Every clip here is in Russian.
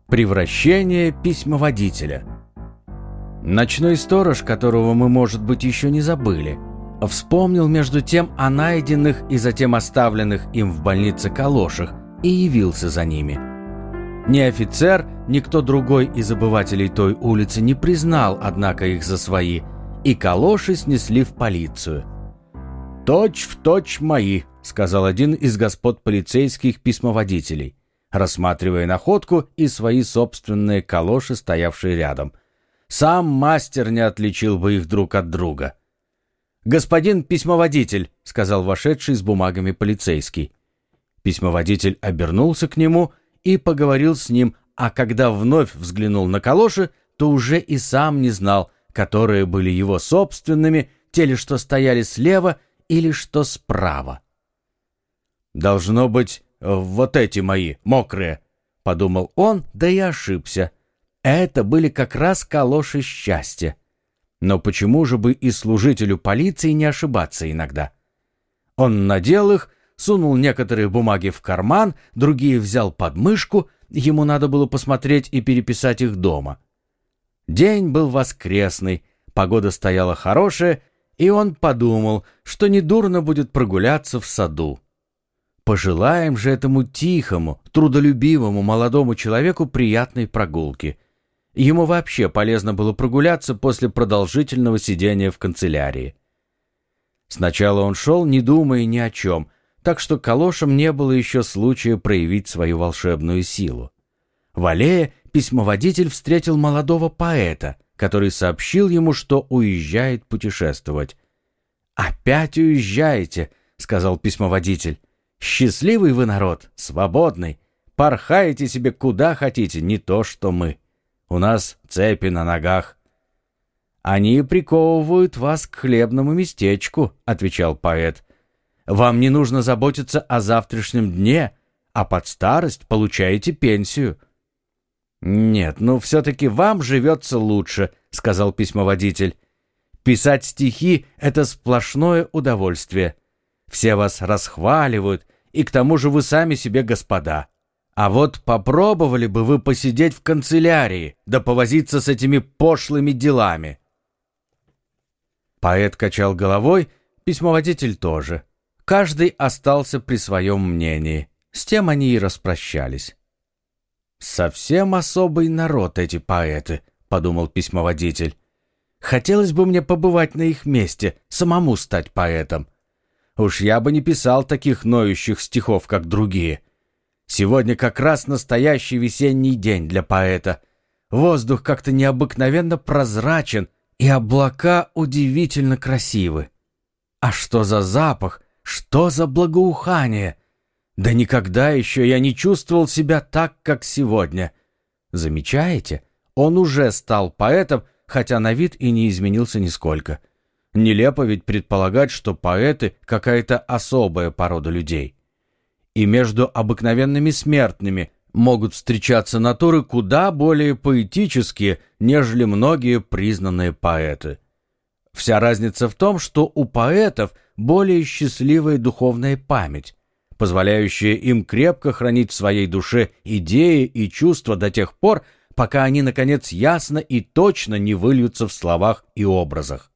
Превращение письмоводителя. Ночной сторож, которого мы, может быть, еще не забыли, вспомнил между тем о найденных и затем оставленных им в больнице калошах и явился за ними. Ни офицер, ни кто другой из обывателей той улицы не признал, однако, их за свои, и калоши снесли в полицию. «Точь в точь мои», — сказал один из господ полицейских письмоводителей, рассматривая находку и свои собственные калоши, стоявшие рядом. «Сам мастер не отличил бы их друг от друга». «Господин письмоводитель», — сказал вошедший с бумагами полицейский. Письмоводитель обернулся к нему и поговорил с ним, а когда вновь взглянул на калоши, то уже и сам не знал, которые были его собственными, те ли, что стояли слева, или что справа. «Должно быть, вот эти мои, мокрые», — подумал он, да и ошибся. Это были как раз калоши счастья. Но почему же бы и служителю полиции не ошибаться иногда? Он надел их, сунул некоторые бумаги в карман, другие взял под мышку, ему надо было посмотреть и переписать их дома. День был воскресный, погода стояла хорошая, и он подумал, что недурно будет прогуляться в саду. Пожелаем же этому тихому, трудолюбивому молодому человеку приятной прогулки. Ему вообще полезно было прогуляться после продолжительного сидения в канцелярии. Сначала он шел, не думая ни о чем, так что калошам не было еще случая проявить свою волшебную силу. В аллее письмоводитель встретил молодого поэта, который сообщил ему, что уезжает путешествовать. «Опять уезжаете», — сказал письмоводитель. «Счастливый вы народ, свободный. Порхаете себе куда хотите, не то что мы. У нас цепи на ногах». «Они приковывают вас к хлебному местечку», — отвечал поэт. «Вам не нужно заботиться о завтрашнем дне, а под старость получаете пенсию». «Нет, ну все-таки вам живется лучше», — сказал письмоводитель. «Писать стихи — это сплошное удовольствие. Все вас расхваливают, и к тому же вы сами себе господа. А вот попробовали бы вы посидеть в канцелярии, да повозиться с этими пошлыми делами». Поэт качал головой, письмоводитель тоже. Каждый остался при своем мнении. С тем они и распрощались. «Совсем особый народ эти поэты», — подумал письмоводитель. «Хотелось бы мне побывать на их месте, самому стать поэтом. Уж я бы не писал таких ноющих стихов, как другие. Сегодня как раз настоящий весенний день для поэта. Воздух как-то необыкновенно прозрачен, и облака удивительно красивы. А что за запах, что за благоухание! Да никогда еще я не чувствовал себя так, как сегодня. Замечаете? Он уже стал поэтом, хотя на вид и не изменился нисколько. Нелепо ведь предполагать, что поэты — какая-то особая порода людей. И между обыкновенными смертными могут встречаться натуры куда более поэтические, нежели многие признанные поэты. Вся разница в том, что у поэтов более счастливая духовная память, позволяющая им крепко хранить в своей душе идеи и чувства до тех пор, пока они, наконец, ясно и точно не выльются в словах и образах.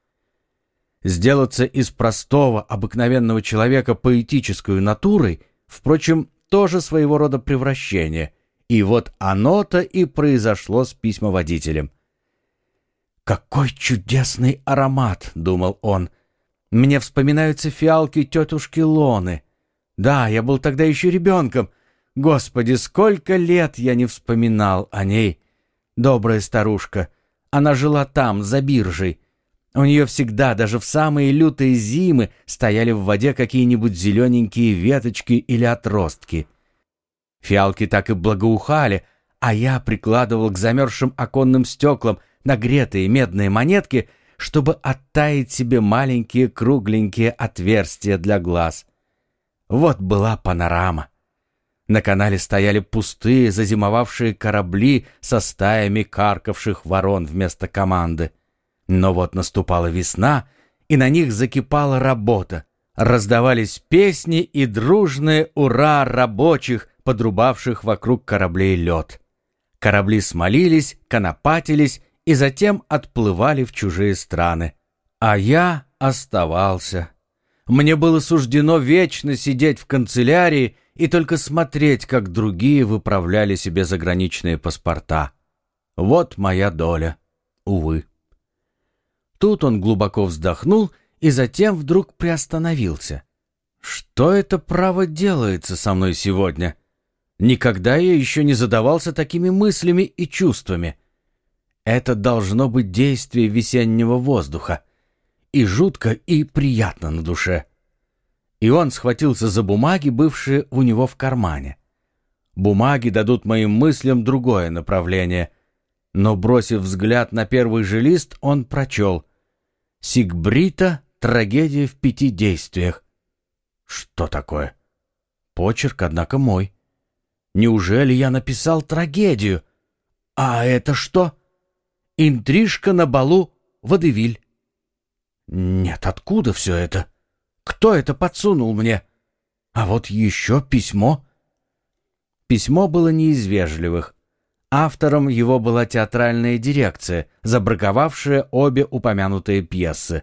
Сделаться из простого, обыкновенного человека поэтической натурой, впрочем, тоже своего рода превращение, и вот оно-то и произошло с письмоводителем. «Какой чудесный аромат!» — думал он. «Мне вспоминаются фиалки тетушки Лоны. Да, я был тогда еще ребенком. Господи, сколько лет я не вспоминал о ней. Добрая старушка. Она жила там, за биржей. У нее всегда, даже в самые лютые зимы, стояли в воде какие-нибудь зелененькие веточки или отростки. Фиалки так и благоухали, а я прикладывал к замерзшим оконным стеклам нагретые медные монетки, чтобы оттаять себе маленькие кругленькие отверстия для глаз. Вот была панорама. На канале стояли пустые, зазимовавшие корабли со стаями каркавших ворон вместо команды. Но вот наступала весна, и на них закипала работа. Раздавались песни и дружные «ура» рабочих, подрубавших вокруг кораблей лед. Корабли смолились, конопатились и затем отплывали в чужие страны. А я оставался. Мне было суждено вечно сидеть в канцелярии и только смотреть, как другие выправляли себе заграничные паспорта. Вот моя доля, увы. Тут он глубоко вздохнул и затем вдруг приостановился. Что это право делается со мной сегодня? Никогда я еще не задавался такими мыслями и чувствами. Это должно быть действие весеннего воздуха. И жутко, и приятно на душе. И он схватился за бумаги, бывшие у него в кармане. Бумаги дадут моим мыслям другое направление. Но, бросив взгляд на первый же лист, он прочел: «Сигбрита. Трагедия в 5 действиях». Что такое? Почерк, однако, мой. Неужели я написал трагедию? А это что? Интрижка на балу водевиль. Нет, откуда все это? Кто это подсунул мне? А вот еще письмо. Письмо было не из вежливых. Автором его была театральная дирекция, забраковавшая обе упомянутые пьесы.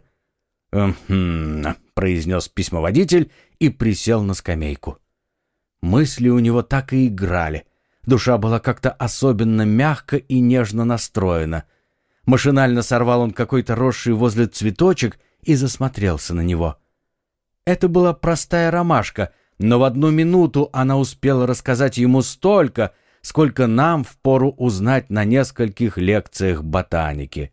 Произнес письмоводитель и присел на скамейку. Мысли у него так и играли. Душа была как-то особенно мягко и нежно настроена. Машинально сорвал он какой-то росший возле цветочек и засмотрелся на него. Это была простая ромашка, но в 1 минуту она успела рассказать ему столько, сколько нам впору узнать на нескольких лекциях ботаники.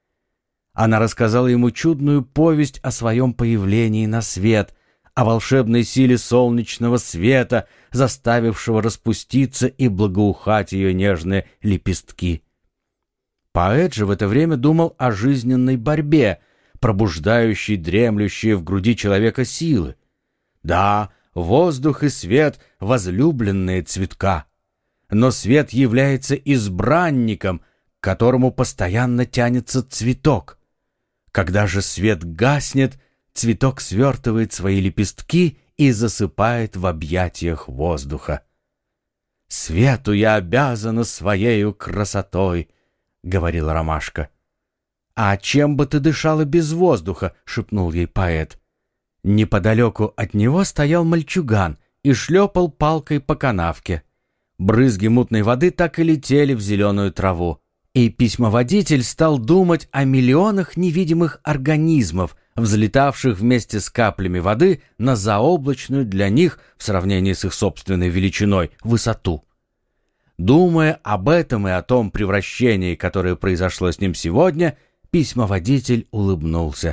Она рассказала ему чудную повесть о своем появлении на свет, о волшебной силе солнечного света, заставившего распуститься и благоухать ее нежные лепестки. Поэт же в это время думал о жизненной борьбе, пробуждающей дремлющие в груди человека силы. Да, воздух и свет — возлюбленные цветка. Но свет является избранником, к которому постоянно тянется цветок. Когда же свет гаснет, цветок свертывает свои лепестки и засыпает в объятиях воздуха. «Свету я обязана своею красотой», — говорила ромашка. «А чем бы ты дышала без воздуха?» — шепнул ей поэт. Неподалеку от него стоял мальчуган и шлепал палкой по канавке. Брызги мутной воды так и летели в зеленую траву. И письмоводитель стал думать о миллионах невидимых организмов, взлетавших вместе с каплями воды на заоблачную для них, в сравнении с их собственной величиной, высоту. Думая об этом и о том превращении, которое произошло с ним сегодня, письмоводитель улыбнулся.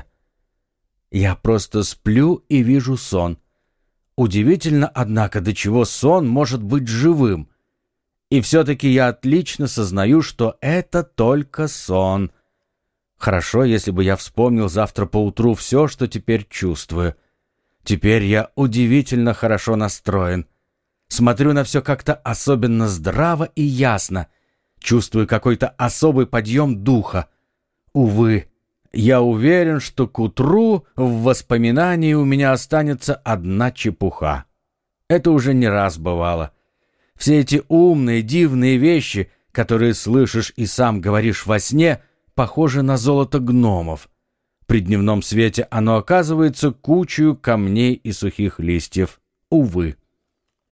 «Я просто сплю и вижу сон. Удивительно, однако, до чего сон может быть живым. И все-таки я отлично сознаю, что это только сон. Хорошо, если бы я вспомнил завтра поутру все, что теперь чувствую. Теперь я удивительно хорошо настроен. Смотрю на все как-то особенно здраво и ясно. Чувствую какой-то особый подъем духа. Увы, я уверен, что к утру в воспоминании у меня останется одна чепуха. Это уже не раз бывало. Все эти умные, дивные вещи, которые слышишь и сам говоришь во сне, похожи на золото гномов. При дневном свете оно оказывается кучей камней и сухих листьев. Увы.